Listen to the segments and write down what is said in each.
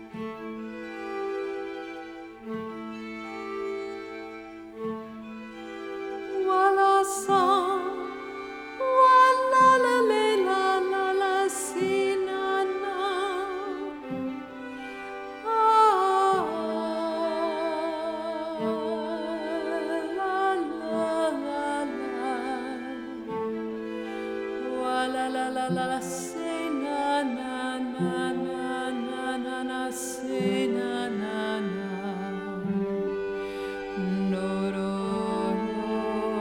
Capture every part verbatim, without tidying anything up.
Voilà ça, voilà la la la la la si na na. Ah, la la la la. Voilà la la la la si na na na na na na na si na na na. No, no, no.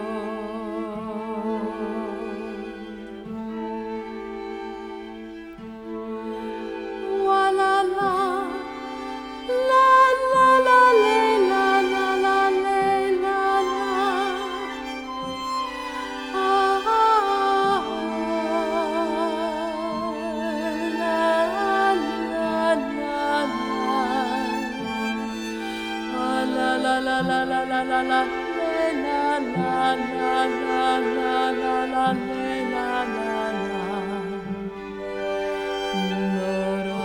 Wa la la, la la la le, la la la le, la la. Ah, ah, la la la la. Ah, la la la la la la la la le, la la la la la la la le, la la la. No, no,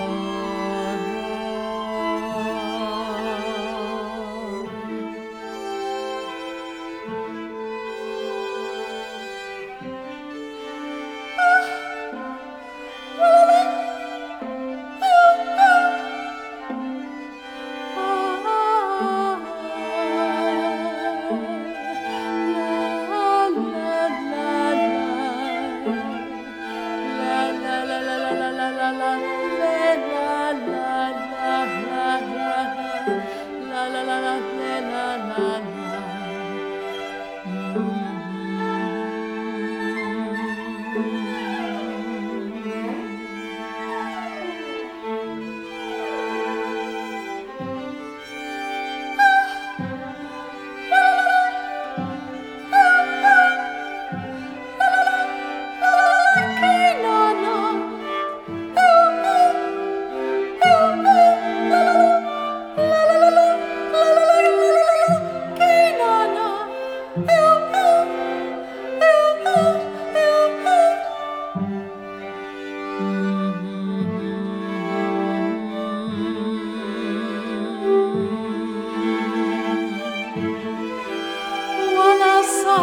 Voilà ça,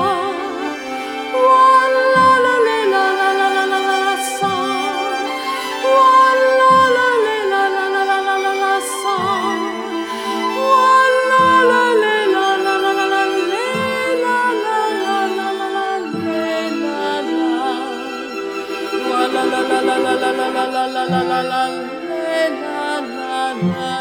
voilà la la la la la la la la ça, voilà la la la la la la la la la ça, voilà la la la la la la la le, la la la la la la le, la la, voilà la la la la la la la la la la la le, la la la.